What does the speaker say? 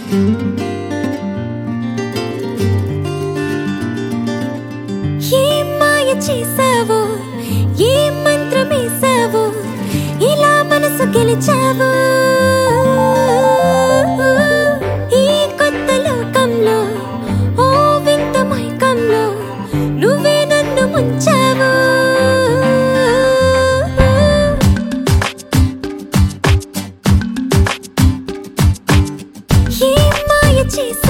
ఏం మాయ చేసావో, ఏం మంత్రమేసావో, ఇలా మనసు గెలిచావో. ఈ కొత్త లోకంలో, ఓ వింత మైకంలో నువ్వే నన్ను ముంచావు. ఏం మాయ చేసావో,